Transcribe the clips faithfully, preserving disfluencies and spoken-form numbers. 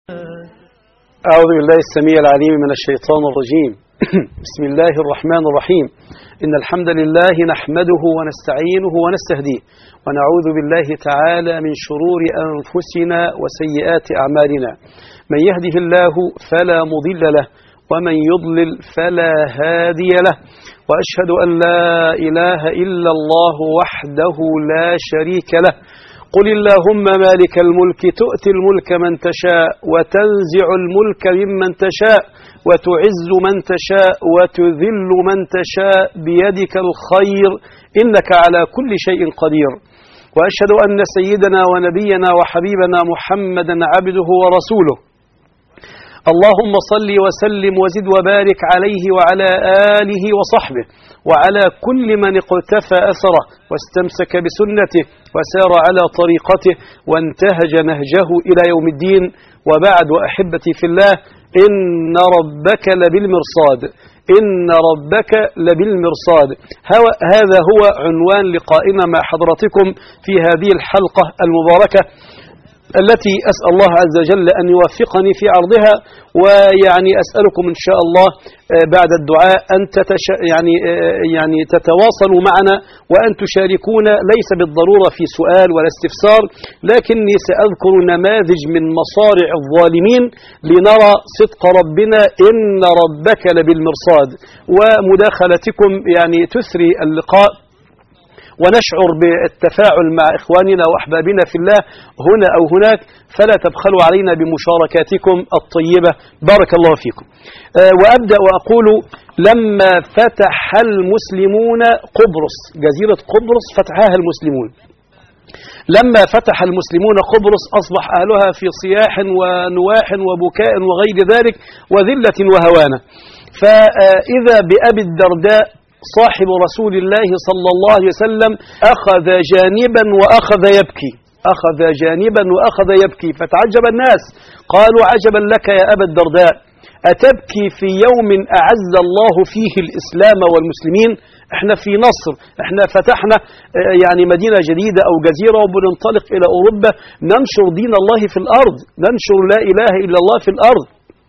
أعوذ بالله السميع العليم من الشيطان الرجيم. بسم الله الرحمن الرحيم. إن الحمد لله نحمده ونستعينه ونستهديه ونعوذ بالله تعالى من شرور أنفسنا وسيئات أعمالنا. من يهده الله فلا مضل له ومن يضلل فلا هادي له، وأشهد أن لا إله إلا الله وحده لا شريك له. قل اللهم مالك الملك تؤتي الملك من تشاء وتنزع الملك ممن تشاء وتعز من تشاء وتذل من تشاء بيدك الخير إنك على كل شيء قدير. وأشهد أن سيدنا ونبينا وحبيبنا محمدا عبده ورسوله. اللهم صل وسلم وزد وبارك عليه وعلى آله وصحبه وعلى كل من اقتفى أثره واستمسك بسنته وسار على طريقته وانتهج نهجه إلى يوم الدين. وبعد، وأحبتي في الله، إن ربك لبالمرصاد إن ربك لبالمرصاد. هذا هو عنوان لقائنا مع حضراتكم في هذه الحلقة المباركة التي أسأل الله عز وجل أن يوفقني في عرضها. ويعني أسألكم إن شاء الله بعد الدعاء أن تتش... يعني يعني تتواصلوا معنا وأن تشاركونا، ليس بالضرورة في سؤال ولا استفسار، لكني سأذكر نماذج من مصارع الظالمين لنرى صدق ربنا إن ربك لبالمرصاد. ومداخلتكم يعني تثري اللقاء ونشعر بالتفاعل مع إخواننا وأحبابنا في الله هنا أو هناك، فلا تبخلوا علينا بمشاركاتكم الطيبة. بارك الله فيكم. أه وأبدأ وأقول: لما فتح المسلمون قبرص، جزيرة قبرص فتحها المسلمون، لما فتح المسلمون قبرص أصبح أهلها في صياح ونواح وبكاء وغير ذلك وذلة وهوانة. فإذا بأبي الدرداء صاحب رسول الله صلى الله عليه وسلم أخذ جانبا وأخذ يبكي أخذ جانبا وأخذ يبكي فتعجب الناس، قالوا: عجبا لك يا أبا الدرداء، أتبكي في يوم أعز الله فيه الإسلام والمسلمين؟ احنا في نصر، احنا فتحنا يعني مدينة جديدة أو جزيرة وبننطلق إلى أوروبا ننشر دين الله في الأرض، ننشر لا إله إلا الله في الأرض،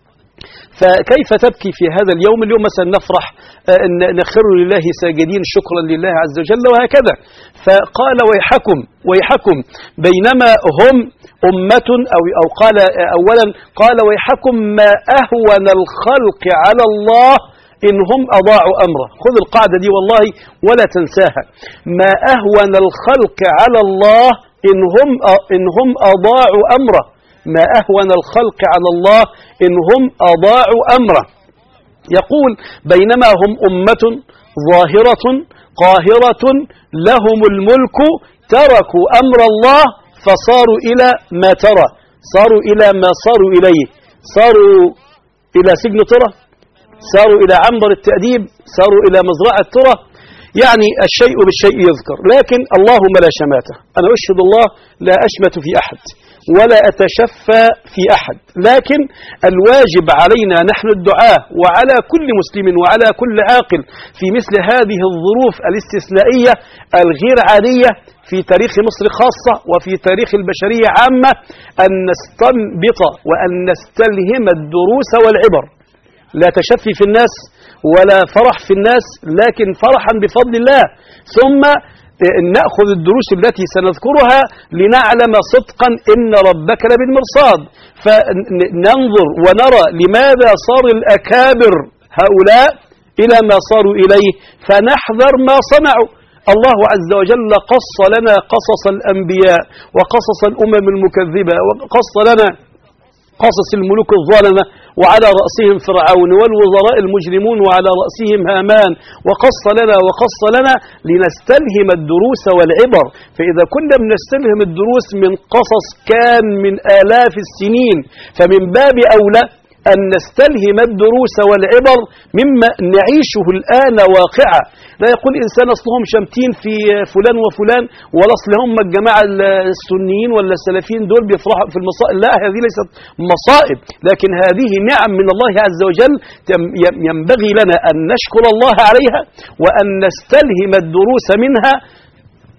فكيف تبكي في هذا اليوم؟ اليوم مثلا نفرح نخر لله ساجدين شكرا لله عز وجل وهكذا. فقال: ويحكم ويحكم بينما هم أمة أو أو قال أولا قال: ويحكم ما أهون الخلق على الله إن هم أضاعوا أمره. خذ القاعدة دي والله ولا تنساها: ما أهون الخلق على الله إن هم إن هم أضاعوا أمره. ما أهون الخلق على الله إن هم أضاعوا أمره. يقول: بينما هم أمة ظاهرة قاهرة لهم الملك تركوا أمر الله فصاروا إلى ما ترى، صاروا إلى ما صاروا إليه، صاروا إلى سجن ترى، صاروا إلى عنبر التأديب، صاروا إلى مزرعة ترى. يعني الشيء بالشيء يذكر، لكن اللهم لا شماتة. أنا أشهد الله لا أشمت في أحد ولا أتشفى في أحد، لكن الواجب علينا نحن الدعاة وعلى كل مسلم وعلى كل عاقل في مثل هذه الظروف الاستثنائية الغير عادية في تاريخ مصر خاصة وفي تاريخ البشرية عامة أن نستنبط وأن نستلهم الدروس والعبر. لا تشفي في الناس ولا فرح في الناس، لكن فرحا بفضل الله، ثم نأخذ الدروس التي سنذكرها لنعلم صدقا إن ربك لبالمرصاد. فننظر ونرى لماذا صار الأكابر هؤلاء إلى ما صاروا إليه، فنحذر ما صنعوا. الله عز وجل قص لنا قصص الأنبياء وقصص الأمم المكذبة، وقص لنا قصص الملوك الظالمة وعلى رأسهم فرعون والوزراء المجرمون وعلى رأسهم هامان، وقص لنا وقص لنا لنستلهم الدروس والعبر. فإذا كنا بنستلهم الدروس من قصص كان من آلاف السنين، فمن باب أولى أن نستلهم الدروس والعبر مما نعيشه الآن واقعا. لا يقول إنسان أصلهم شمتين في فلان وفلان ولا أصلهم الجماعة السنيين ولا السلفيين دول بيفرحوا في المصائب. لا، هذه ليست مصائب، لكن هذه نعم من الله عز وجل ينبغي لنا أن نشكر الله عليها وأن نستلهم الدروس منها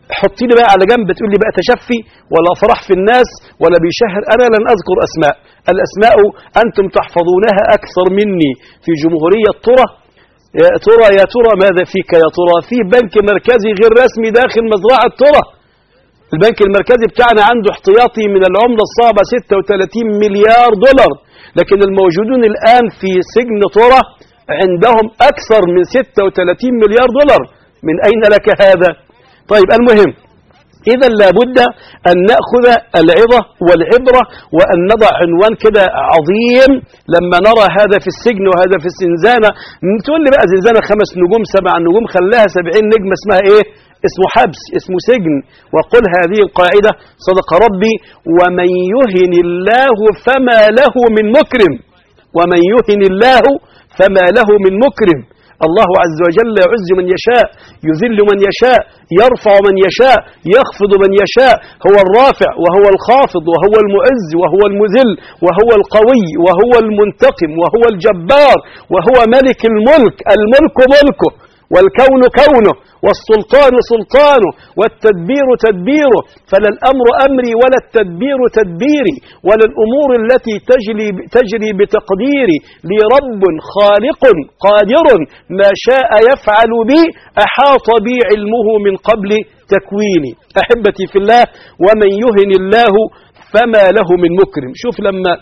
حطي لي بقى على جنب تقول لي بقى تشفي ولا فرح في الناس ولا بيشهر، أنا لن أذكر أسماء. الأسماء أنتم تحفظونها أكثر مني. في جمهورية ترى يا ترى يا ترى ماذا فيك يا ترى؟ في بنك مركزي غير رسمي داخل مزرعة ترى. البنك المركزي بتاعنا عنده احتياطي من العملة الصعبة ستة وثلاثين مليار دولار، لكن الموجودون الآن في سجن ترى عندهم أكثر من ستة وثلاثين مليار دولار. من أين لك هذا؟ طيب المهم، إذا لابد أن نأخذ العظة والعبرة وأن نضع عنوان كده عظيم لما نرى هذا في السجن وهذا في الزنزانة. تقول لي بقى زنزانة خمس نجوم سبع نجوم، خلاها سبعين نجم، اسمها إيه؟ اسمه حبس، اسمه سجن. وقل هذه القاعدة صدق ربي: ومن يهن الله فما له من مكرم. ومن يهن الله فما له من مكرم. الله عز وجل يعز من يشاء، يذل من يشاء، يرفع من يشاء، يخفض من يشاء. هو الرافع وهو الخافض وهو المعز وهو المذل وهو القوي وهو المنتقم وهو الجبار وهو ملك الملك. الملك ملكه والكون كونه والسلطان سلطانه والتدبير تدبيره. فلا الأمر أمري ولا التدبير تدبيري ولا الأمور التي تجري, تجري بتقديري. لي رب خالق قادر ما شاء يفعل بي، أحاط بي علمه من قبل تكويني. أحبتي في الله، ومن يهن الله فما له من مكرم. شوف لما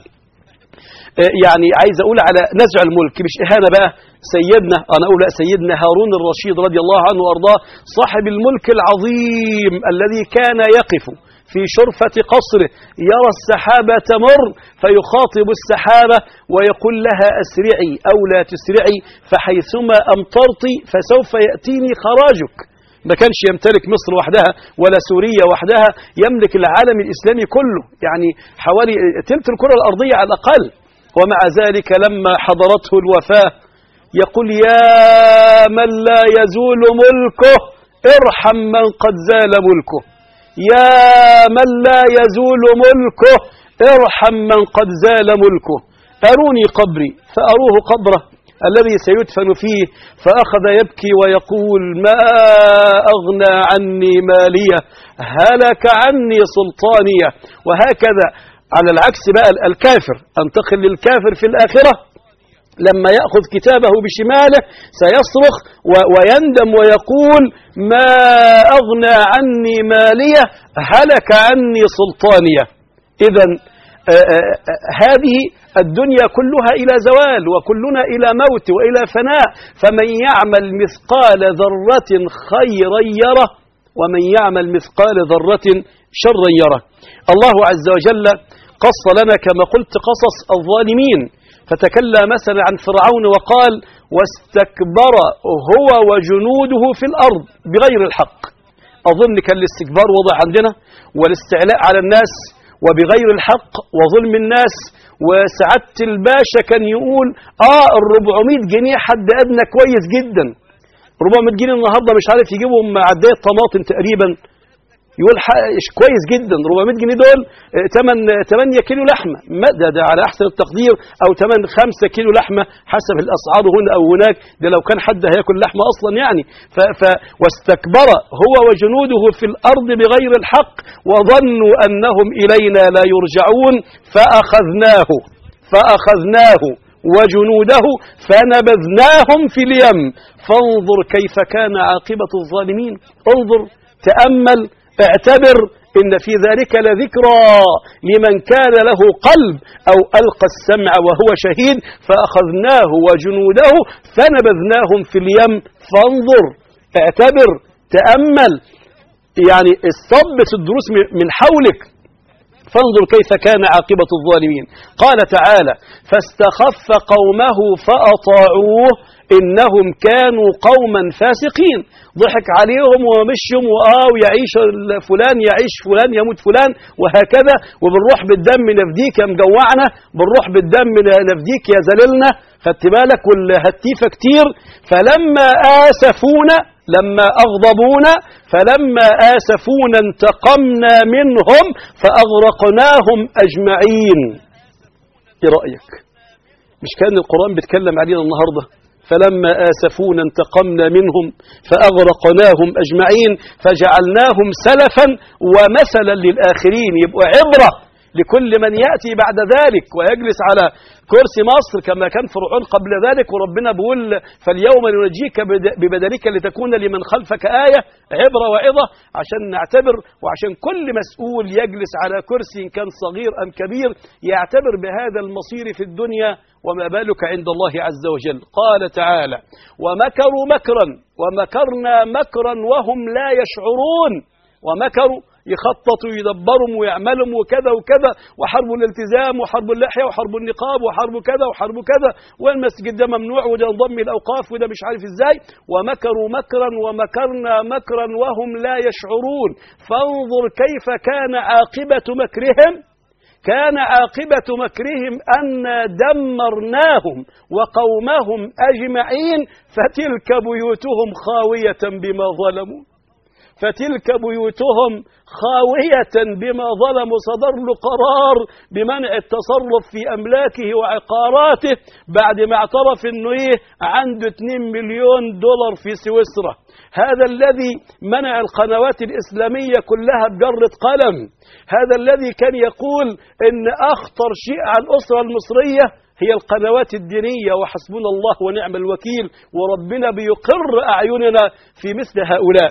يعني عايز أقول على نزع الملك، مش إهانة بقى، سيدنا أنا أقول سيدنا هارون الرشيد رضي الله عنه وأرضاه، صاحب الملك العظيم الذي كان يقف في شرفة قصره يرى السحابة تمر فيخاطب السحابة ويقول لها أسرعي أو لا تسرعي، فحيثما أمطرت فسوف يأتيني خراجك. ما كانش يمتلك مصر وحدها ولا سوريا وحدها، يملك العالم الإسلامي كله، يعني حوالي تلت الكرة الأرضية على الأقل. ومع ذلك لما حضرته الوفاة يقول: يا من لا يزول ملكه ارحم من قد زال ملكه. يا من لا يزول ملكه ارحم من قد زال ملكه. أروني قبري فأروه قبره الذي سيدفن فيه، فأخذ يبكي ويقول: ما أغنى عني مالية، هلك عني سلطانية. وهكذا على العكس بقى الكافر، انتقل للكافر في الآخرة لما يأخذ كتابه بشماله سيصرخ ويندم ويقول: ما أغنى عني مالية، هلك عني سلطانية. إذا هذه الدنيا كلها إلى زوال وكلنا إلى موت وإلى فناء، فمن يعمل مثقال ذرة خيرا يره ومن يعمل مثقال ذرة شرا يره. الله عز وجل قص لنا كما قلت قصص الظالمين، فتكلم مثلا عن فرعون وقال: واستكبر هو وجنوده في الأرض بغير الحق. أظن كان الاستكبار وضع عندنا والاستعلاء على الناس وبغير الحق وظلم الناس. وسعادة الباشا كان يقول: آه الربعمائة جنيه حد أدنى كويس جدا. ربعمائة جنيه النهاردة مش عارف يجيبهم معدية طماطم تقريبا، يقول كويس جدا. أربعمائة جنيه دول ثمانية كيلو لحمة، ده, ده على أحسن التقدير، أو ثمانية خمسة كيلو لحمة حسب الأسعار هنا أو هناك، ده لو كان حد هياكل لحمة أصلا يعني. ف ف واستكبر هو وجنوده في الأرض بغير الحق وظنوا أنهم إلينا لا يرجعون، فأخذناه فأخذناه وجنوده فنبذناهم في اليم فانظر كيف كان عاقبة الظالمين. انظر، تأمل، اعتبر، إن في ذلك لذكرى لمن كان له قلب أو ألقى السمع وهو شهيد. فأخذناه وجنوده فنبذناهم في اليم فانظر، اعتبر، تأمل، يعني استضبط الدروس من حولك. فانظر كيف كان عاقبة الظالمين. قال تعالى: فاستخف قومه فأطاعوه إنهم كانوا قوما فاسقين. ضحك عليهم ومشيهم وآه ويعيش فلان يعيش فلان يموت فلان وهكذا، وبنروح بالدم نفديك يا مجوعنا، بنروح بالدم نفديك يا زللنا، خدت بالك، والهتيفة كتير. فلما آسفونا، لما أغضبونا، فلما آسفونا انتقمنا منهم فأغرقناهم أجمعين. إيه رأيك؟ مش كان القرآن بيتكلم علينا النهاردة فلما آسفونا انتقمنا منهم فأغرقناهم أجمعين فجعلناهم سلفا ومثلا للآخرين. يبقى عبرة لكل من يأتي بعد ذلك ويجلس على كرسي مصر كما كان فرعون قبل ذلك. وربنا بيقول فاليوم ننجيك ببدنك لتكون لمن خلفك آية، عبرة وعظة عشان نعتبر، وعشان كل مسؤول يجلس على كرسي كان صغير أم كبير يعتبر بهذا المصير في الدنيا، وما بالك عند الله عز وجل. قال تعالى ومكروا مكرا ومكرنا مكرا وهم لا يشعرون. ومكروا يخططوا يدبروا ويعملوا وكذا وكذا، وحرب الالتزام وحرب اللحية وحرب النقاب وحرب كذا وحرب كذا، والمسجد ده ممنوع وده انضم الأوقاف وده مش عارف ازاي. ومكروا مكرا ومكرنا مكرا وهم لا يشعرون. فانظر كيف كان عاقبة مكرهم. كان عاقبة مكرهم أن دمرناهم وقومهم أجمعين فتلك بيوتهم خاوية بما ظلموا. فتلك بيوتهم خاوية بما ظلموا. صدر له قرار بمنع التصرف في أملاكه وعقاراته بعد ما اعترف انه ايه عنده اتنين مليون دولار في سويسرا. هذا الذي منع القنوات الإسلامية كلها بجرة قلم. هذا الذي كان يقول ان اخطر شيء على الأسرة المصرية هي القنوات الدينية، وحسبنا الله ونعم الوكيل، وربنا بيقر أعيننا في مثل هؤلاء.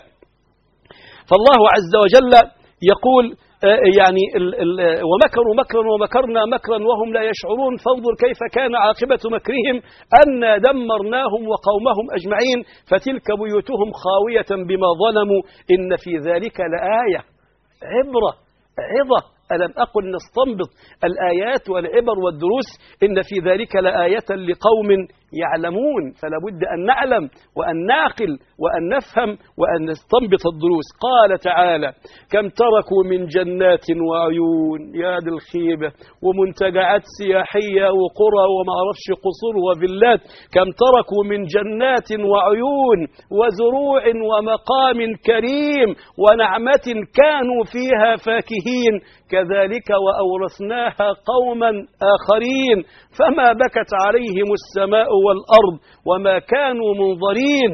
فالله عز وجل يقول يعني ال ال ومكروا مكرا ومكرنا مكرا وهم لا يشعرون. فانظر كيف كان عاقبة مكرهم أن دمرناهم وقومهم أجمعين فتلك بيوتهم خاوية بما ظلموا. إن في ذلك لآية، عبرة، عظة. ألم أقل نستنبط الآيات والعبر والدروس؟ إن في ذلك لآية لقوم يعلمون. فلا بد أن نعلم وأن نعقل وأن نفهم وأن نستنبط الدروس. قال تعالى كم تركوا من جنات وعيون، يا دي الخيبة، ومنتجعات سياحية وقرى وما عرفش قصور وفيلات. كم تركوا من جنات وعيون وزروع ومقام كريم ونعمة كانوا فيها فاكهين كذلك وأورثناها قوما آخرين فما بكت عليهم السماء والأرض وما كانوا منظرين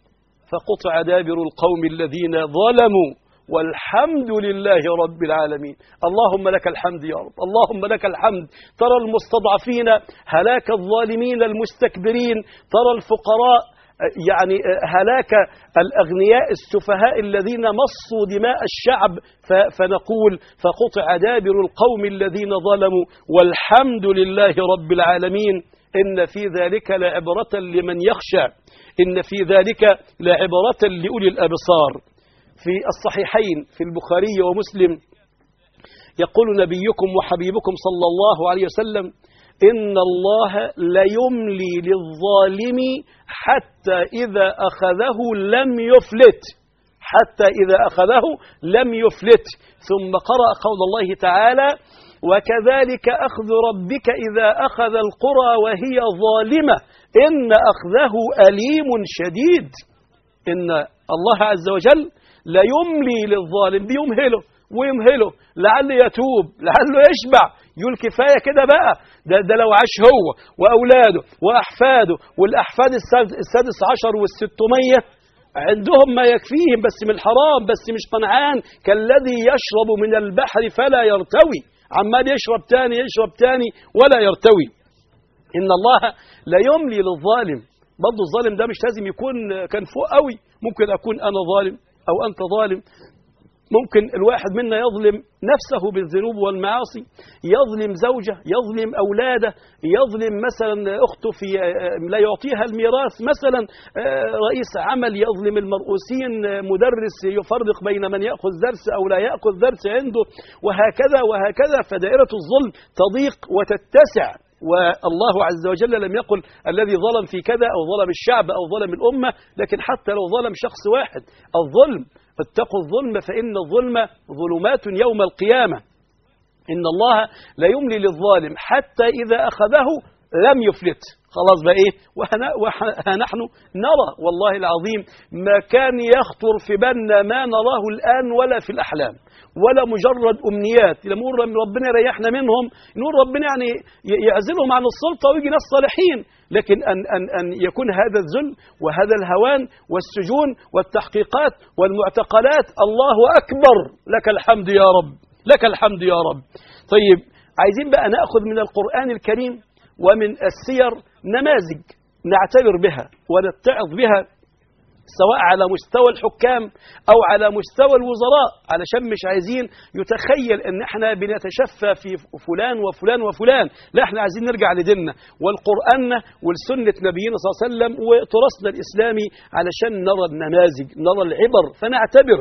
فقطع دابر القوم الذين ظلموا والحمد لله رب العالمين. اللهم لك الحمد يا رب، اللهم لك الحمد. ترى المستضعفين هلاك الظالمين المستكبرين، ترى الفقراء يعني هلاك الأغنياء السفهاء الذين مصوا دماء الشعب. فنقول فقطع دابر القوم الذين ظلموا والحمد لله رب العالمين. إن في ذلك لعبرة لمن يخشى، إن في ذلك لعبرة لأولي الأبصار. في الصحيحين في البخاري ومسلم يقول نبيكم وحبيبكم صلى الله عليه وسلم إن الله ليملي للظالم حتى إذا أخذه لم يفلت، حتى إذا أخذه لم يفلت. ثم قرأ قول الله تعالى وكذلك أخذ ربك إذا أخذ القرى وهي ظالمة إن أخذه أليم شديد. إن الله عز وجل ليملي للظالم، بيمهله ويمهله لعله يتوب لعله يشبع. يقول كفاية كده بقى، ده, ده لو عاش هو وأولاده وأحفاده والأحفاد السادس عشر والستمية عندهم ما يكفيهم بس من الحرام، بس مش قنعان. كالذي يشرب من البحر فلا يرتوي، عمال يشرب تاني يشرب تاني ولا يرتوي. إن الله لا يملي للظالم. برضو الظالم ده مش لازم يكون كان فوق قوي، ممكن أكون أنا ظالم أو أنت ظالم. ممكن الواحد منا يظلم نفسه بالذنوب والمعاصي، يظلم زوجه، يظلم أولاده، يظلم مثلا أخته في لا يعطيها الميراث، مثلا رئيس عمل يظلم المرؤوسين، مدرس يفرق بين من يأخذ درس أو لا يأخذ درس عنده، وهكذا وهكذا. فدائرة الظلم تضيق وتتسع. والله عز وجل لم يقل الذي ظلم في كذا أو ظلم الشعب أو ظلم الأمة، لكن حتى لو ظلم شخص واحد الظلم، اتقوا الظلم فإن الظلم ظلمات يوم القيامة. إن الله لا يملي للظالم حتى إذا أخذه لم يفلت. خلاص بقى إيه، ونحن نرى والله العظيم ما كان يخطر في بالنا ما نراه الآن ولا في الأحلام ولا مجرد أمنيات. لما نقول ربنا يريحنا منهم نقول ربنا يعني يعزلهم عن السلطة ويجي ناس صالحين، لكن أن, أن, أن يكون هذا الذل وهذا الهوان والسجون والتحقيقات والمعتقلات، الله أكبر، لك الحمد يا رب، لك الحمد يا رب. طيب عايزين بقى نأخذ من القرآن الكريم ومن السير نماذج نعتبر بها ونتعظ بها، سواء على مستوى الحكام أو على مستوى الوزراء، علشان مش عايزين يتخيل أن احنا بنتشفى في فلان وفلان وفلان، لا احنا عايزين نرجع لديننا والقرآن والسنة نبينا صلى الله عليه وسلم وتراثنا الإسلامي علشان نرى النماذج، نرى العبر، فنعتبر.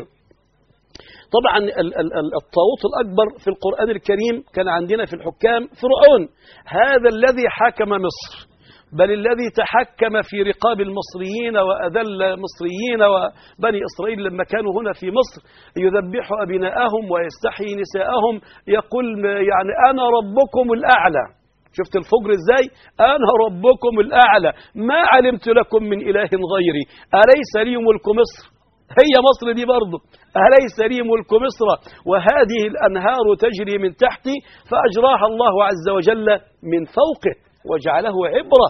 طبعا الطاغوت الأكبر في القرآن الكريم كان عندنا في الحكام فرعون، هذا الذي حكم مصر، بل الذي تحكم في رقاب المصريين وأذل المصريين وبني إسرائيل لما كانوا هنا في مصر، يذبح أبناءهم ويستحيي نساءهم، يقول يعني أنا ربكم الأعلى. شفت الفجر إزاي؟ أنا ربكم الأعلى ما علمت لكم من إله غيري، أليس لي ملك مصر؟ هي مصر دي برضه، أليس لي ملك مصر وهذه الأنهار تجري من تحتي، فأجراها الله عز وجل من فوقه وجعله عبرة.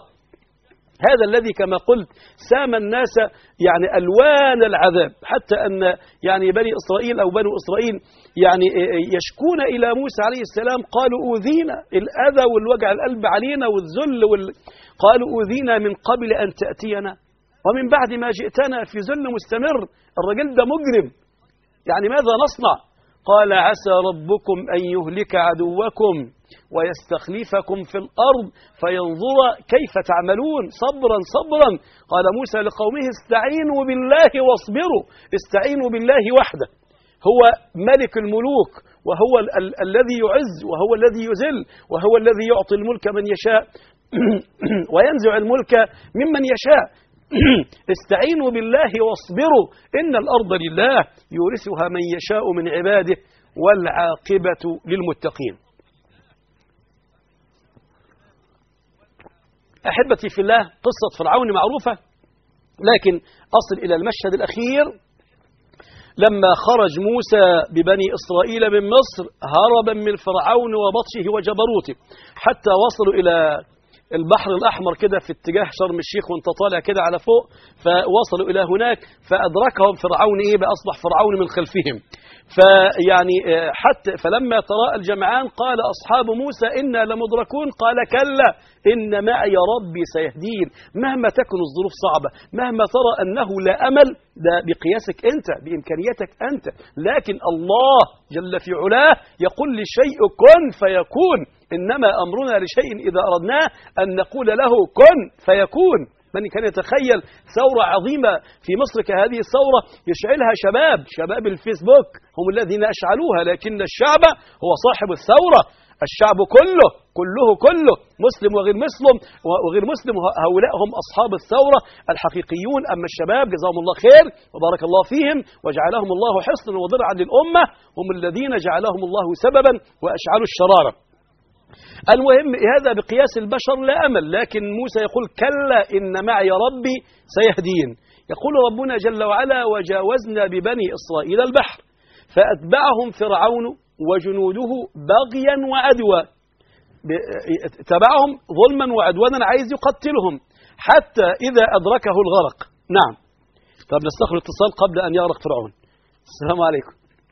هذا الذي كما قلت سام الناس يعني ألوان العذاب، حتى أن يعني بني إسرائيل أو بنو إسرائيل يعني يشكون إلى موسى عليه السلام، قالوا أوذينا، الأذى والوجع القلب علينا والذل وال... قالوا أوذينا من قبل أن تأتينا ومن بعد ما جئتنا، في ذل مستمر، الرجل ده مجرم، يعني ماذا نصنع؟ قال عسى ربكم أن يهلك عدوكم ويستخلفكم في الأرض فينظر كيف تعملون، صبرا صبرا. قال موسى لقومه استعينوا بالله واصبروا، استعينوا بالله وحده، هو ملك الملوك وهو ال ال الذي يعز وهو الذي يذل وهو الذي يعطي الملك من يشاء وينزع الملك ممن يشاء. استعينوا بالله واصبروا إن الأرض لله يورثها من يشاء من عباده والعاقبة للمتقين. أحبتي في الله، قصة فرعون معروفة، لكن أصل إلى المشهد الأخير لما خرج موسى ببني إسرائيل من مصر هربا من فرعون وبطشه وجبروته، حتى وصلوا إلى البحر الأحمر كده في اتجاه شرم الشيخ وانت طالع كده على فوق، فوصلوا إلى هناك فأدركهم فرعون إيه بقى، أصبح فرعون من خلفهم. فيعني حتى فلما تراءى الجمعان قال أصحاب موسى إنا لمدركون، قال كلا إن معي ربي سيهدين. مهما تكن الظروف صعبة، مهما ترى أنه لا أمل، ده بقياسك أنت بإمكانيتك أنت، لكن الله جل في علاه يقول للشيء كن فيكون، إنما أمرنا لشيء إذا أردناه أن نقول له كن فيكون. من كان يتخيل ثورة عظيمة في مصر كهذه الثورة يشعلها شباب شباب الفيسبوك هم الذين أشعلوها، لكن الشعب هو صاحب الثورة، الشعب كله كله كله مسلم وغير مسلم وغير مسلم، هؤلاء هم أصحاب الثورة الحقيقيون. أما الشباب جزاهم الله خير وبارك الله فيهم وجعلهم الله حصنا وضرعا للأمة، هم الذين جعلهم الله سببا وأشعلوا الشرارة. المهم هذا بقياس البشر لا أمل، لكن موسى يقول كلا إن معي ربي سيهدين. يقول ربنا جل وعلا وجاوزنا ببني إسرائيل البحر فأتبعهم فرعون وجنوده بغيا وعدوا، تبعهم ظلما وعدوانا، عايز يقتلهم حتى إذا أدركه الغرق. نعم. طب نستقبل اتصال قبل أن يغرق فرعون. السلام عليكم.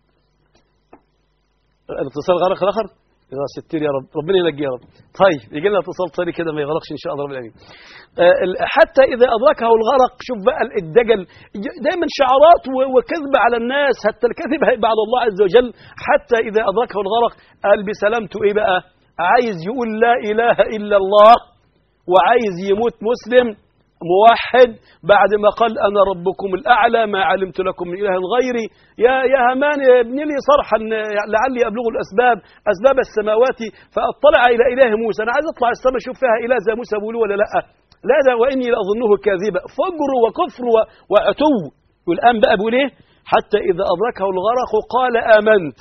الاتصال غرق الآخر يا ستير يا رب، ربنا ينجي يا رب. طيب يجي لنا اتصال ثاني كده ما يغرقش ان شاء الله رب العالمين. حتى اذا ادركه الغرق، شوف بقى الدجل دايما شعارات وكذب على الناس، حتى الكذب هيبقى على الله عز وجل. حتى اذا ادركه الغرق قال بسلامته ايه بقى؟ عايز يقول لا اله الا الله وعايز يموت مسلم موحد بعد ما قال أنا ربكم الأعلى ما علمت لكم من إله غيري. يا يا هامان ابن لي صرحا لعلي أبلغ الأسباب أسباب السماوات فأطلع إلى إله موسى. أنا عايز أطلع السماء أشوف فيها إله زي موسى بيقولوا ولا لأ؟ لا ده وإني لأظنه كاذبا. فجر وكفر وعتو. والآن بقى بيقول إيه؟ حتى إذا أدركه الغرق قال آمنت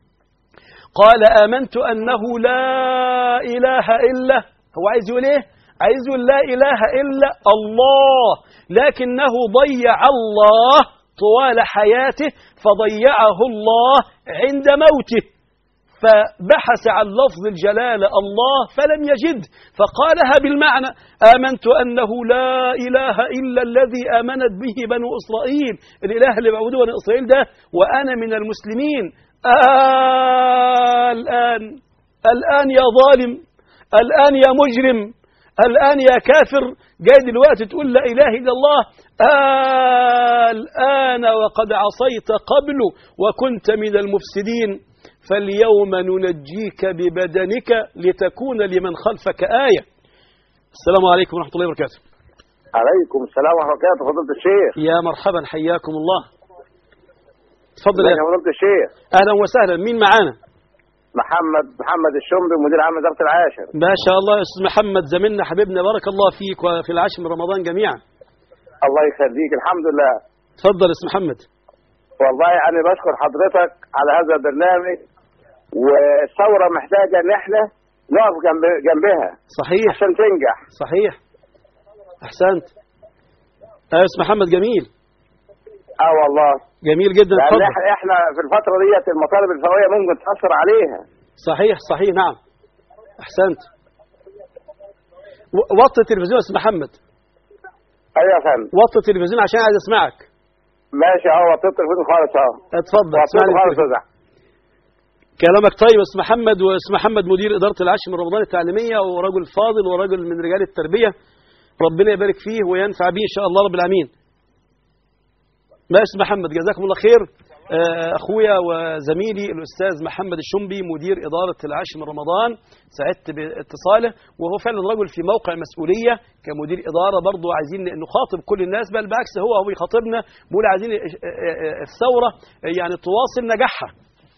قال آمنت أنه لا إله إلا هو. عايز يقول إيه؟ عايز يقول لا إله إلا الله، لكنه ضيع الله طوال حياته فضيعه الله عند موته، فبحث عن لفظ الجلالة الله فلم يجد، فقالها بالمعنى: آمنت أنه لا إله إلا الذي آمنت به بنو إسرائيل، الإله اللي بعبده بنو إسرائيل ده، وأنا من المسلمين. آه الآن الآن يا ظالم، الآن يا مجرم، الآن يا كافر، جاي دلوقتي تقول لا إله إلا الله. آه الآن وقد عصيت قبل وكنت من المفسدين، فاليوم ننجيك ببدنك لتكون لمن خلفك آية. السلام عليكم ورحمة الله وبركاته. عليكم السلام ورحمة الله وبركاته. فضيلة الشيخ. يا مرحبا، حياكم الله. تفضل يا فضيلة الشيخ. أهلا وسهلا. مين معانا؟ محمد محمد الشمبي، مدير عام وزارة العاشر. ما شاء الله يا أستاذ محمد، زميلنا حبيبنا، بارك الله فيك وفي العاشر من رمضان جميعا. الله يخليك. الحمد لله. تفضل يا أستاذ محمد. والله أنا بشكر حضرتك على هذا البرنامج، والثورة محتاجة إن إحنا نقف جنب جنبها. صحيح. عشان تنجح. صحيح. أحسنت. يا أستاذ محمد جميل. اه والله جميل جدا. لأن احنا في الفترة ديت المطالب الفئوية ممكن تأثر عليها. صحيح صحيح نعم. أحسنت. وطي التلفزيون يا أستاذ محمد. أيوة يا فندم. وطي التلفزيون عشان عايز أسمعك. ماشي أهو، وطيت التلفزيون خالص أهو. اتفضل. وطيته خالص يا كلامك طيب يا أستاذ محمد. وأستاذ محمد مدير إدارة العاشر من رمضان التعليمية، ورجل فاضل ورجل من رجال التربية، ربنا يبارك فيه وينفع به إن شاء الله رب العالمين. ماشي محمد، جزاكم الله خير. أخويا وزميلي الأستاذ محمد الشمبي مدير إدارة العاشر من رمضان، سعدت باتصاله، وهو فعلا رجل في موقع مسؤولية كمدير إدارة. برضو عايزين نخاطب كل الناس، بل بالعكس هو هو يخاطبنا، بيقول عايزين الثورة يعني تواصل نجاحها.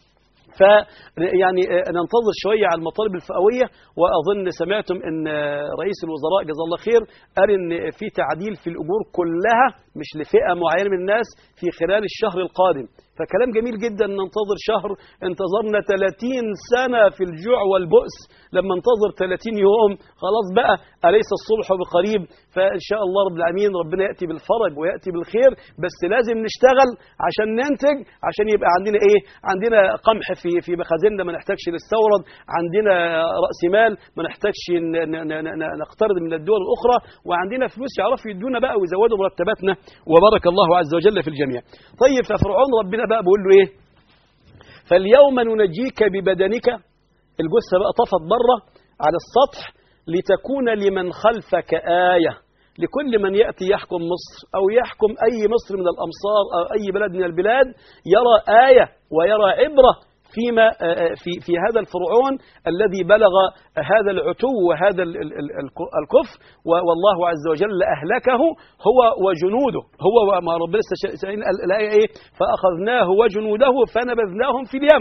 ف يعني ننتظر شوية على المطالب الفئوية، وأظن سمعتم أن رئيس الوزراء جزاه الله خير قال أن في تعديل في الأمور كلها، مش لفئة معينة من الناس، في خلال الشهر القادم. فكلام جميل جدا. ننتظر شهر، انتظرنا ثلاثين سنة في الجوع والبؤس، لما ننتظر ثلاثين يوم خلاص بقى أليس الصبح بقريب؟ فإن شاء الله رب العالمين ربنا يأتي بالفرج ويأتي بالخير، بس لازم نشتغل عشان ننتج، عشان يبقى عندنا إيه؟ عندنا قمح في في مخازننا ما نحتاجش نستورد، عندنا رأس مال ما نحتاجش نقترض من الدول الأخرى، وعندنا فلوس يعرفوا يدونا بقى ويزودوا مرتباتنا، وبارك الله عز وجل في الجميع. طيب، ففرعون ربنا بقى بقول له ايه؟ فاليوم ننجيك ببدنك، الجثه بقى طفت بره على السطح، لتكون لمن خلفك آية، لكل من يأتي يحكم مصر أو يحكم أي مصر من الأمصار أو أي بلد من البلاد، يرى آية ويرى عبرة فيما في في هذا الفرعون الذي بلغ هذا العتو وهذا الكفر، والله عز وجل أهلكه هو وجنوده، هو وما ربنا استشهد الآية إيه؟ فأخذناه وجنوده فنبذناهم في اليم.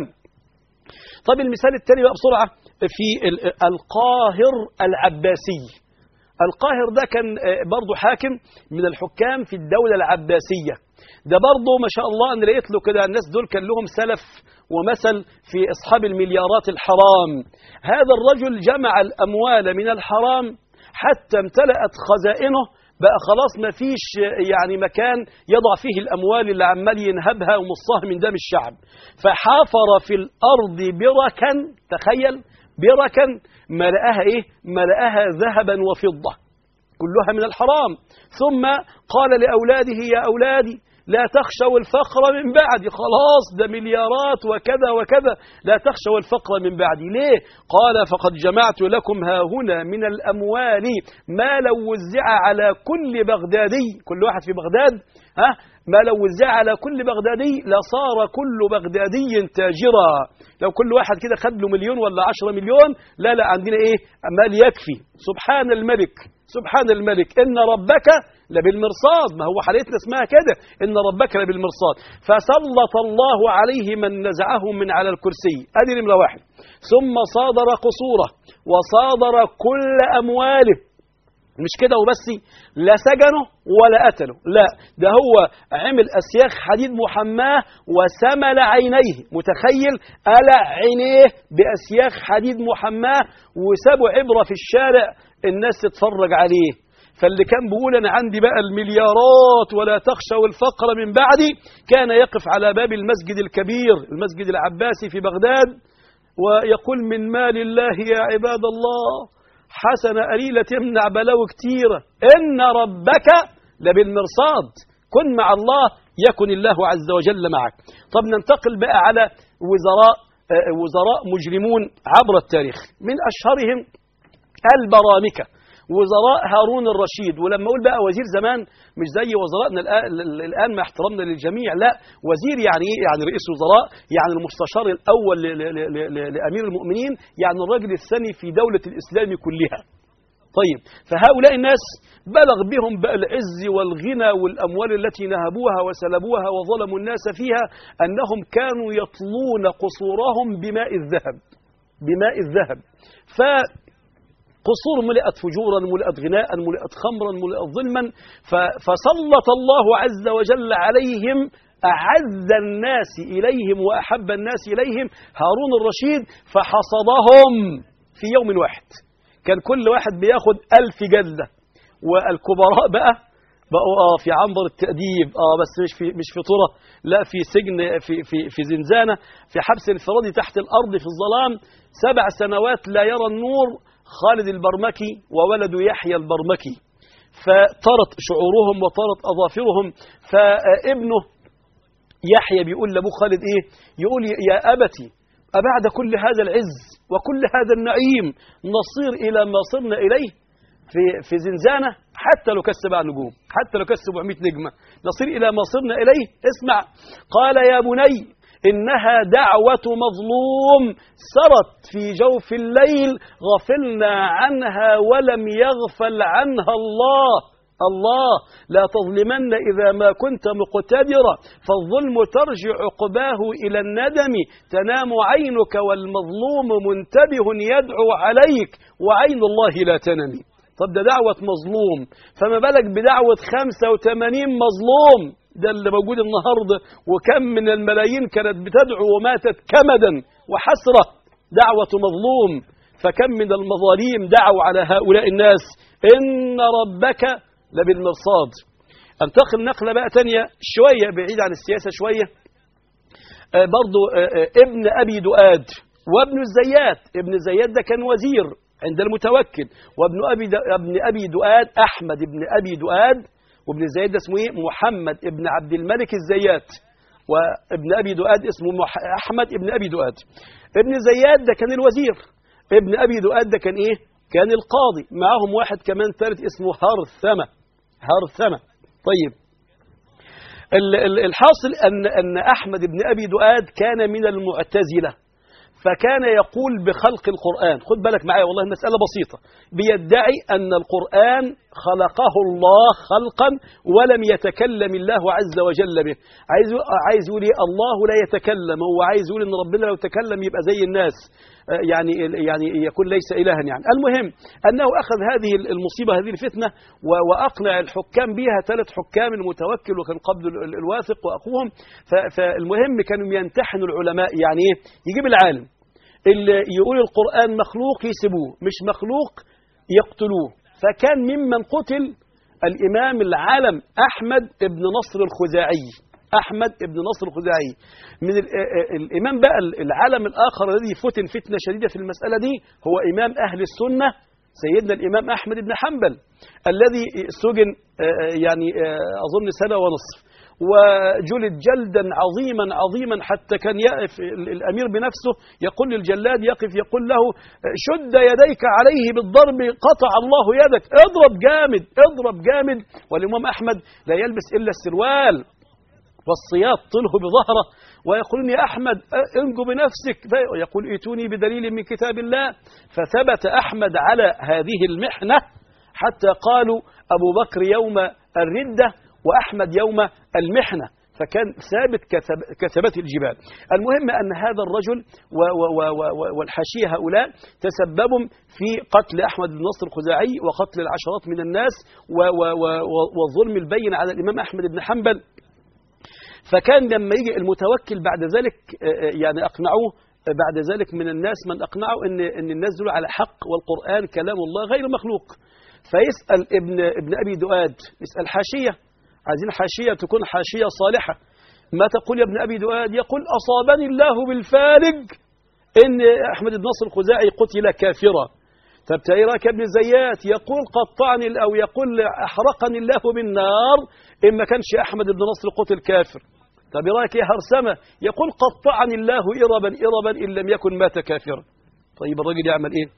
طب المثال الثاني بقى بسرعة، في القاهر العباسي. القاهر ده كان برضه حاكم من الحكام في الدولة العباسية. ده برضه ما شاء الله أنا لقيت له كده، الناس دول كان لهم سلف ومثل في أصحاب المليارات الحرام. هذا الرجل جمع الأموال من الحرام حتى امتلأت خزائنه، بقى خلاص ما فيش يعني مكان يضع فيه الأموال اللي عمال ينهبها ومصها من دم الشعب. فحافر في الأرض بركا، تخيل بركا ملأها إيه؟ ملأها ذهبا وفضة كلها من الحرام. ثم قال لأولاده: يا أولادي لا تخشوا الفقر من بعدي، خلاص ده مليارات وكذا وكذا، لا تخشوا الفقر من بعدي. ليه؟ قال: فقد جمعت لكم هاهنا من الأموال ما لو وزع على كل بغدادي، كل واحد في بغداد، ها، ما لو وزع على كل بغدادي لصار كل بغدادي تاجرا. لو كل واحد كده خد له مليون ولا عشرة مليون، لا لا عندنا ايه؟ مال يكفي. سبحان الملك، سبحان الملك، إن ربك لبالمرصاد. ما هو حالتنا اسمها كده، إن ربك لبالمرصاد. فسلط الله عليه من نزعه من على الكرسي، ادي نمرة واحد. ثم صادر قصوره وصادر كل أمواله. مش كده وبس، لا سجنه ولا قتله، لا، ده هو عمل أسياخ حديد محماه وسمل عينيه. متخيل؟ قلع عينيه بأسياخ حديد محماه وسابوا عبرة في الشارع الناس تتفرج عليه. فاللي كان بيقول أنا عندي بقى المليارات ولا تخشوا الفقر من بعدي كان يقف على باب المسجد الكبير المسجد العباسي في بغداد ويقول من مال الله يا عباد الله حسنة قليلة تمنع بلاوي كتيرة، إن ربك لبالمرصاد، كن مع الله يكن الله عز وجل معك. طب ننتقل بقى على وزراء وزراء مجرمون عبر التاريخ، من أشهرهم البرامكة، وزراء هارون الرشيد. ولما أقول بقى وزير زمان مش زي وزرائنا الآن مع احترامنا للجميع، لا، وزير يعني إيه؟ يعني رئيس وزراء، يعني المستشار الأول لأمير المؤمنين، يعني الرجل الثاني في دولة الإسلام كلها. طيب، فهؤلاء الناس بلغ بهم بقى العز والغنى والأموال التي نهبوها وسلبوها وظلموا الناس فيها أنهم كانوا يطلون قصورهم بماء الذهب بماء الذهب ف قصور ملئت فجورا، ملئت غناء، ملئت خمرا، ملئت ظلما. فسلط الله عز وجل عليهم أعز الناس إليهم وأحب الناس إليهم هارون الرشيد، فحصدهم في يوم واحد. كان كل واحد بياخد ألف جلدة، والكبراء بقى بقوا آه في عنبر التأديب، آه بس مش في مش في طرة، لا، في سجن، في في في زنزانة، في حبس انفرادي تحت الأرض في الظلام سبع سنوات لا يرى النور، خالد البرمكي وولد يحيى البرمكي. فطرت شعورهم وطرت أظافرهم. فابنه يحيى بيقول لأبوه خالد إيه؟ يقول يا أبتي أبعد كل هذا العز وكل هذا النعيم نصير إلى ما صرنا إليه في في زنزانة، حتى لو كان سبع نجوم، حتى لو كان سبعمائة نجمة، نصير إلى ما صرنا إليه. اسمع، قال يا بني إنها دعوة مظلوم سرت في جوف الليل غفلنا عنها ولم يغفل عنها الله. الله لا تظلمن إذا ما كنت مقتدرا، فالظلم ترجع عقباه إلى الندم، تنام عينك والمظلوم منتبه يدعو عليك وعين الله لا تنمي. طب ده دعوة مظلوم، فما بالك بدعوة خمسة وثمانين مظلوم؟ ده اللي موجود النهاردة، وكم من الملايين كانت بتدعو وماتت كمدا وحسرة. دعوة مظلوم، فكم من المظاليم دعوا على هؤلاء الناس. إن ربك لبالمرصاد. انتقل نقلة بقى تانية شوية بعيد عن السياسة شوية. آه برضو آه آه ابن أبي دؤاد وابن الزيات. ابن الزيات ده كان وزير عند المتوكل، وابن أبي ابن أبي دؤاد أحمد ابن أبي دؤاد، وابن الزيات ده اسمه ايه؟ محمد ابن عبد الملك الزيات، وابن أبي دؤاد اسمه أحمد ابن أبي دؤاد. ابن الزيات ده كان الوزير، ابن أبي دؤاد ده كان ايه؟ كان القاضي. معهم واحد كمان ثالث اسمه هرثمة هرثمة طيب، الحاصل أن أن أحمد بن أبي دؤاد كان من المعتزلة، فكان يقول بخلق القرآن. خد بالك معايا والله المسألة بسيطة. بيدعي أن القرآن خلقه الله خلقا ولم يتكلم الله عز وجل به. عايز عايز يقول ايه؟ الله لا يتكلم، هو عايز يقول ان ربنا لو تكلم يبقى زي الناس، يعني يعني يكون ليس إلها يعني. المهم أنه أخذ هذه المصيبة، هذه الفتنة، وأقنع الحكام بها، ثلاث حكام، المتوكل وكان قبل الواثق وأخوهم. فالمهم كانوا يمتحنوا العلماء، يعني ايه؟ يجيب العالم اللي يقول القرآن مخلوق يسيبوه، مش مخلوق يقتلوه. فكان ممن قتل الإمام العالم أحمد بن نصر الخزاعي. أحمد بن نصر الخزاعي من الإمام بقى العالم الآخر الذي فتن فتنة شديدة في المسألة دي هو إمام أهل السنة سيدنا الإمام أحمد بن حنبل، الذي سجن يعني أظن سنة ونصف، وجلد جلدا عظيما عظيما، حتى كان يقف الأمير بنفسه يقول للجلاد، يقف يقول له شد يديك عليه بالضرب قطع الله يدك، اضرب جامد اضرب جامد. والإمام أحمد لا يلبس إلا السروال والصياط طله بظهره، ويقولون يا أحمد انجو بنفسك، يقول ائتوني بدليل من كتاب الله. فثبت أحمد على هذه المحنة حتى قالوا أبو بكر يوم الردة وأحمد يوم المحنة، فكان ثابت كثبات الجبال. المهم أن هذا الرجل والحاشية هؤلاء تسببوا في قتل أحمد بن نصر الخزاعي وقتل العشرات من الناس والظلم البين على الإمام أحمد بن حنبل. فكان لما يجي المتوكل بعد ذلك يعني أقنعوه بعد ذلك من الناس من أقنعوا أن أن الناس دول على حق والقرآن كلام الله غير مخلوق. فيسأل ابن ابن أبي دؤاد، يسأل حاشية، عايزين حاشية تكون حاشية صالحة. ما تقول يا ابن أبي دؤاد؟ يقول أصابني الله بالفارج إن أحمد بن نصر الخزاعي قتل كافرا. طب إيه رأيك يا ابن زيات؟ يقول قطعني أو يقول أحرقني الله بالنار إن ما كانش أحمد بن نصر قتل كافر. طب إيه رأيك يا هرسمة؟ يقول قطعني الله إربا إربا إن لم يكن مات كافرا. طيب الراجل يعمل إيه؟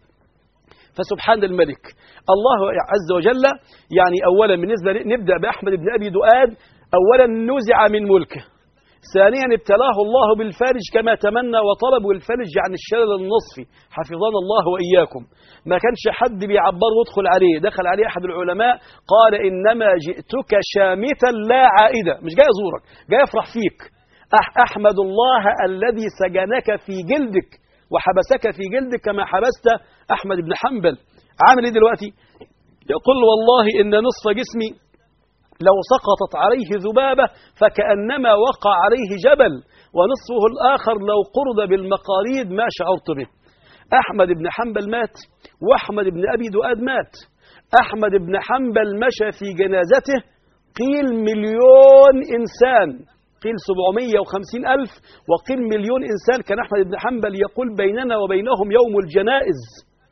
فسبحان الملك الله عز وجل. يعني أولا بالنسبة نبدأ بأحمد بن أبي دؤاد، أولا نزع من ملكه، ثانيا ابتلاه الله بالفارج كما تمنى وطلب، والفارج يعني الشلل النصفي، حفظنا الله وإياكم. ما كانش حد بيعبر وادخل عليه، دخل عليه أحد العلماء قال إنما جئتك شامتا لا عائدة، مش جاي أزورك، جاي أفرح فيك. أح أحمد الله الذي سجنك في جلدك وحبسك في جلدك كما حبست أحمد بن حنبل. عامل إيه دلوقتي؟ يقول والله إن نصف جسمي لو سقطت عليه ذبابة فكأنما وقع عليه جبل، ونصفه الآخر لو قرض بالمقاريد ما شعرت به. أحمد بن حنبل مات، وأحمد بن أبي دؤاد مات. أحمد بن حنبل مشى في جنازته قيل مليون إنسان، قيل سبعمائة وخمسين ألف، وقيل مليون إنسان. كان أحمد بن حنبل يقول بيننا وبينهم يوم الجنائز.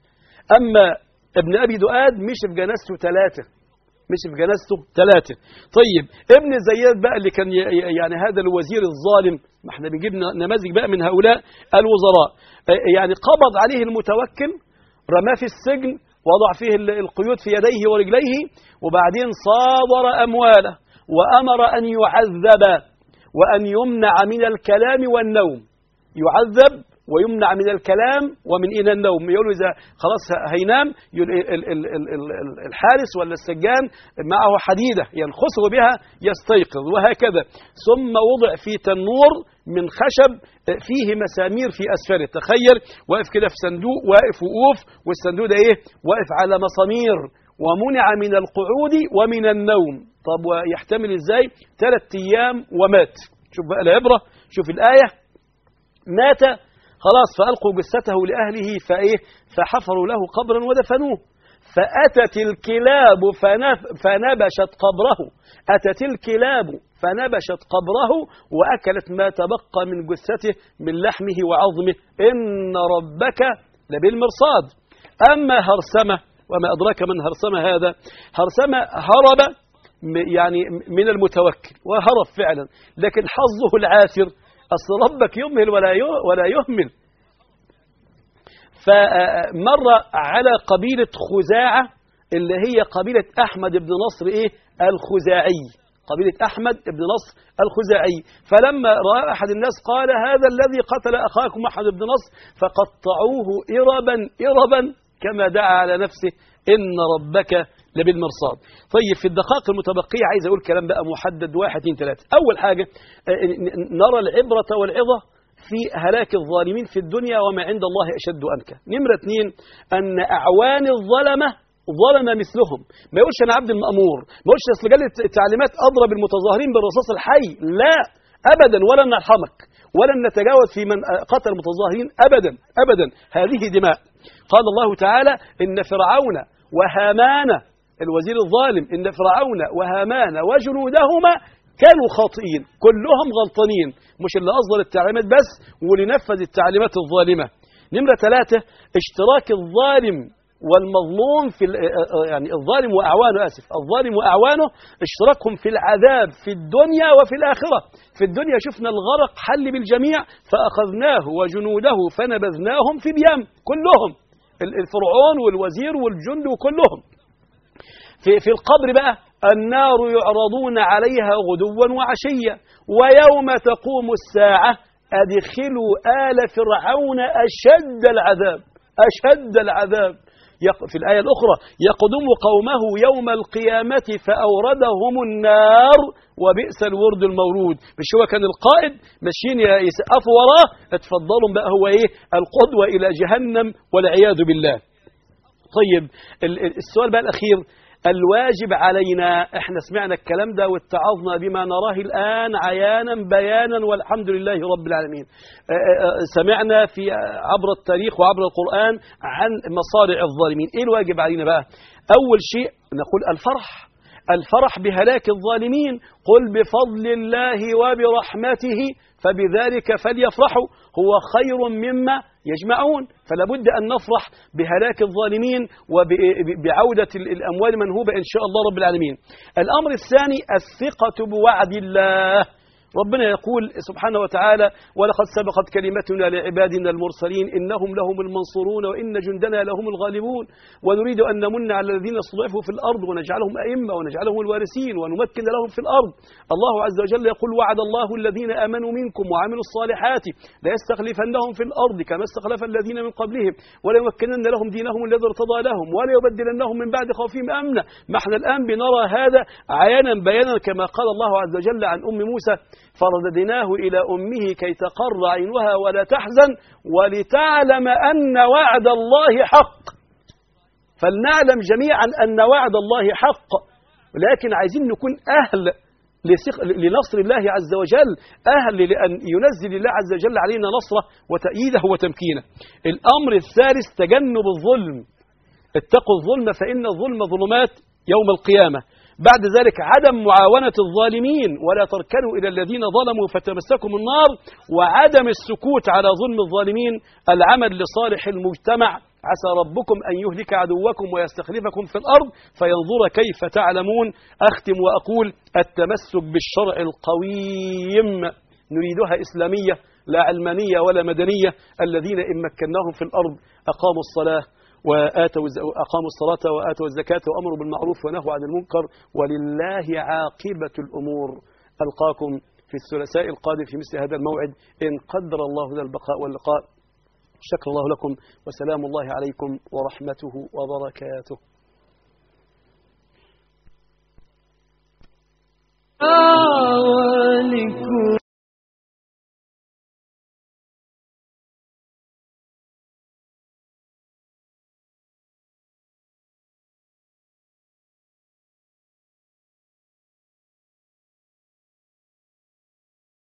أما ابن أبي دؤاد مش في جنازته ثلاثة، مش في جنازته ثلاثة. طيب ابن زياد بقى اللي كان يعني هذا الوزير الظالم، ما احنا بنجيب نماذج بقى من هؤلاء الوزراء، يعني قبض عليه المتوكل، رماه في السجن، وضع فيه القيود في يديه ورجليه، وبعدين صادر أمواله وأمر أن يعذب وأن يمنع من الكلام والنوم. يعذب ويمنع من الكلام ومن إلى النوم. يقولوا إذا خلاص هينام الحارس ولا السجان معه حديدة ينخسه بها يستيقظ، وهكذا. ثم وضع في تنور من خشب فيه مسامير في أسفله. تخيل واقف كده في صندوق، واقف وقوف، والصندوق ده إيه؟ واقف على مسامير، ومنع من القعود ومن النوم. طب ويحتمل إزاي؟ ثلاث أيام ومات. شوف بقى العبرة، شوف الآية. مات خلاص، فألقوا جثته لأهله فإيه؟ فحفروا له قبرا ودفنوه. فأتت الكلاب فنبشت قبره، أتت الكلاب فنبشت قبره وأكلت ما تبقى من جثته من لحمه وعظمه، إن ربك لبالمرصاد. أما هرسمة، وما أدراك من هرسمة هذا؟ هرسمة هرب يعني من المتوكل، وهرب فعلا، لكن حظه العاثر، أصل ربك يمهل ولا ولا يهمل. فمر على قبيلة خزاعة اللي هي قبيلة أحمد بن نصر إيه؟ الخزاعي، قبيلة أحمد بن نصر الخزاعي. فلما رأى أحد الناس قال هذا الذي قتل أخاكم أحمد بن نصر، فقطعوه إربا إربا كما دعا على نفسه، إن ربك لبالمرصاد. طيب في الدقائق المتبقية عايز أقول كلام بقى محدد، واحد اثنين ثلاثة. أول حاجة نرى العبرة والعظة في هلاك الظالمين في الدنيا وما عند الله أشد أنكى. نمرة اثنين أن أعوان الظلمة ظلم مثلهم. ما يقولش أنا عبد المأمور، ما يقولش أصل جالي التعليمات أضرب المتظاهرين بالرصاص الحي، لا أبدا، ولا نرحمك ولا نتجاوز في من قتل المتظاهرين أبدا أبدا، هذه دماء. قال الله تعالى إن فرعون وهامان، الوزير الظالم، إن فرعون وهامان وجنودهما كانوا خاطئين، كلهم غلطانين، مش اللي أصدر التعليمات بس واللي نفذ التعليمات الظالمة. نمرة ثلاثة اشتراك الظالم والمظلوم في يعني الظالم وأعوانه، آسف الظالم وأعوانه اشتراكهم في العذاب في الدنيا وفي الآخرة. في الدنيا شفنا الغرق حل بالجميع، فأخذناه وجنوده فنبذناهم في اليم كلهم، الفرعون والوزير والجند وكلهم. في في القبر بقى النار يعرضون عليها غدوا وعشيا، ويوم تقوم الساعة أدخلوا آل فرعون أشد العذاب، أشد العذاب. في الآية الأخرى يقدم قومه يوم القيامة فأوردهم النار وبئس الورد المورود. مش هو كان القائد ماشيين يسقفوا وراه؟ اتفضلوا بقى هو إيه؟ القدوة إلى جهنم والعياذ بالله. طيب السؤال بقى الأخير، الواجب علينا، احنا سمعنا الكلام ده واتعظنا بما نراه الآن عيانا بيانا والحمد لله رب العالمين. سمعنا في عبر التاريخ وعبر القرآن عن مصارع الظالمين. ايه الواجب علينا بقى؟ أول شيء نقول الفرح، الفرح بهلاك الظالمين. قل بفضل الله وبرحمته فبذلك فليفرحوا هو خير مما يجمعون. فلا بد أن نفرح بهلاك الظالمين وبعودة الأموال منهوبة إن شاء الله رب العالمين. الأمر الثاني الثقة بوعد الله. ربنا يقول سبحانه وتعالى ولقد سبقت كلمتنا لعبادنا المرسلين إنهم لهم المنصورون وإن جندنا لهم الغالبون ونريد أن نمن على الذين استضعفوا في الأرض ونجعلهم أئمة ونجعلهم الوارثين ونمكن لهم في الأرض. الله عز وجل يقول وعد الله الذين آمنوا منكم وعملوا الصالحات لا يستخلفنهم في الأرض كما استخلف الذين من قبلهم ولا يمكنن لهم دينهم الذي ارتضى لهم ولا يبدلنهم من بعد خوفهم أمنا. ما احنا الآن بنرى هذا عيانا بيانا كما قال الله عز وجل عن أم موسى فرددناه إلى أمه كي تقر عينها ولا تحزن ولتعلم أن وعد الله حق. فلنعلم جميعا أن وعد الله حق، ولكن عايزين نكون أهل لنصر الله عز وجل، أهل لأن ينزل الله عز وجل علينا نصره وتأييده وتمكينه. الأمر الثالث تجنب الظلم. اتقوا الظلم فإن الظلم ظلمات يوم القيامة. بعد ذلك عدم معاونة الظالمين ولا تركنوا إلى الذين ظلموا فتمسكم النار، وعدم السكوت على ظلم الظالمين، العمل لصالح المجتمع. عسى ربكم أن يهلك عدوكم ويستخلفكم في الأرض فينظر كيف تعلمون. أختم وأقول التمسك بالشرع القويم، نريدها إسلامية لا علمانية ولا مدنية. الذين إن مكناهم في الأرض أقاموا الصلاة وآتوا أقاموا الصلاة وآتوا الزكاة وأمروا بالمعروف ونهوا عن المنكر ولله عاقبة الأمور. ألقاكم في الثلاثاء القادم في مثل هذا الموعد إن قدر الله لنا البقاء واللقاء. شكر الله لكم وسلام الله عليكم ورحمته وبركاته. ولكل